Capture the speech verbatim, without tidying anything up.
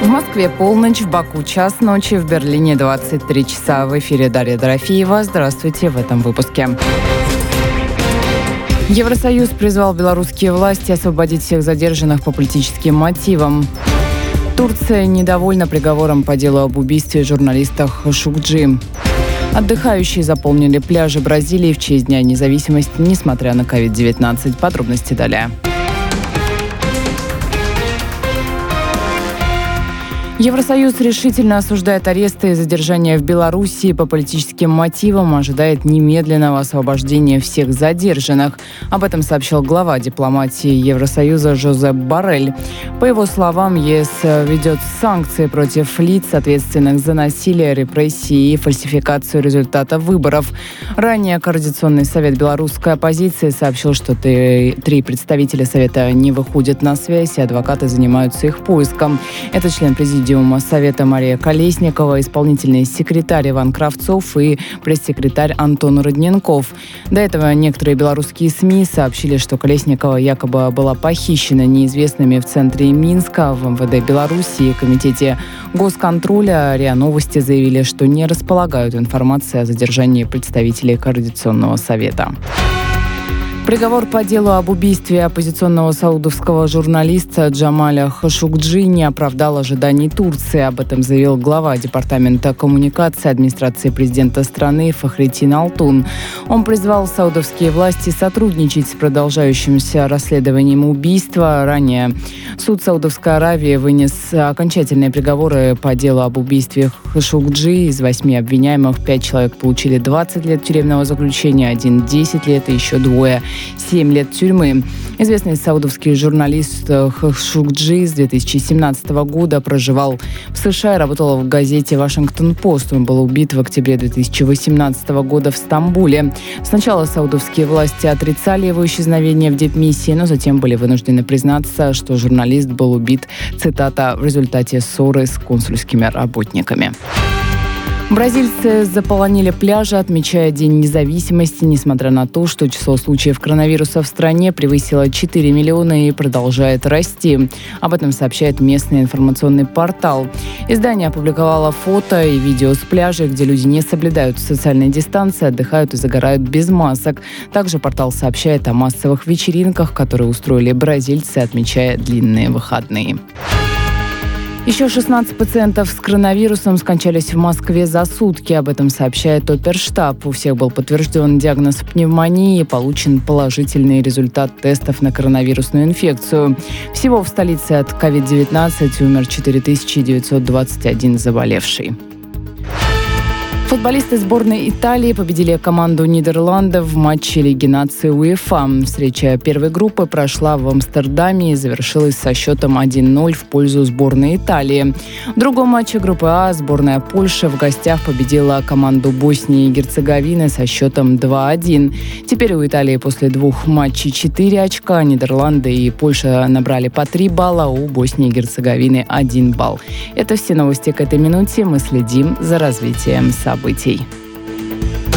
Москве полночь, в Баку час ночи, в Берлине двадцать три часа. В эфире Дарья Дорофеева. Здравствуйте в этом выпуске. Евросоюз призвал белорусские власти освободить всех задержанных по политическим мотивам. Турция недовольна приговором по делу об убийстве журналиста Хашукджи. Отдыхающие заполнили пляжи Бразилии в честь Дня независимости, несмотря на ковид девятнадцать. Подробности далее. Евросоюз решительно осуждает аресты и задержания в Белоруссии по политическим мотивам, ожидает немедленного освобождения всех задержанных. Об этом сообщил глава дипломатии Евросоюза Жозеп Боррель. По его словам, ЕС ведет санкции против лиц, ответственных за насилие, репрессии и фальсификацию результата выборов. Ранее Координационный совет белорусской оппозиции сообщил, что три представителя совета не выходят на связь, и адвокаты занимаются их поиском. Это член президиума Совета Мария Колесникова, исполнительный секретарь Иван Кравцов и пресс-секретарь Антон Родненков. До этого некоторые белорусские СМИ сообщили, что Колесникова якобы была похищена неизвестными в центре Минска. В эм вэ дэ Беларуси и Комитете госконтроля РИА Новости заявили, что не располагают информацией о задержании представителей Координационного совета. Приговор по делу об убийстве оппозиционного саудовского журналиста Джамаля Хашукджи не оправдал ожиданий Турции. Об этом заявил глава департамента коммуникации администрации президента страны Фахретдин Алтун. Он призвал саудовские власти сотрудничать с продолжающимся расследованием убийства. Ранее суд Саудовской Аравии вынес окончательные приговоры по делу об убийстве Хашукджи. Из восьми обвиняемых пять человек получили двадцать лет тюремного заключения, один десять лет и еще двое семь лет тюрьмы. Известный саудовский журналист Хашукджи с две тысячи семнадцатого года проживал в США и работал в газете «Вашингтон-Пост». Он был убит в октябре две тысячи восемнадцатого года в Стамбуле. Сначала саудовские власти отрицали его исчезновение в дипмиссии, но затем были вынуждены признаться, что журналист был убит, цитата, в результате ссоры с консульскими работниками. Бразильцы заполонили пляжи, отмечая День независимости, несмотря на то, что число случаев коронавируса в стране превысило четыре миллиона и продолжает расти. Об этом сообщает местный информационный портал. Издание опубликовало фото и видео с пляжей, где люди не соблюдают социальной дистанции, отдыхают и загорают без масок. Также портал сообщает о массовых вечеринках, которые устроили бразильцы, отмечая длинные выходные. Еще шестнадцать пациентов с коронавирусом скончались в Москве за сутки. Об этом сообщает Оперштаб. У всех был подтвержден диагноз пневмонии и получен положительный результат тестов на коронавирусную инфекцию. Всего в столице от ковид девятнадцать умер четыре тысячи девятьсот двадцать один заболевший. Футболисты сборной Италии победили команду Нидерландов в матче Лиги наций УЕФА. Встреча первой группы прошла в Амстердаме и завершилась со счетом один ноль в пользу сборной Италии. В другом матче группы А сборная Польши в гостях победила команду Боснии и Герцеговины со счетом два один. Теперь у Италии после двух матчей четыре очка. Нидерланды и Польша набрали по три балла, у Боснии и Герцеговины один балл. Это все новости к этой минуте. Мы следим за развитием событий. Событий.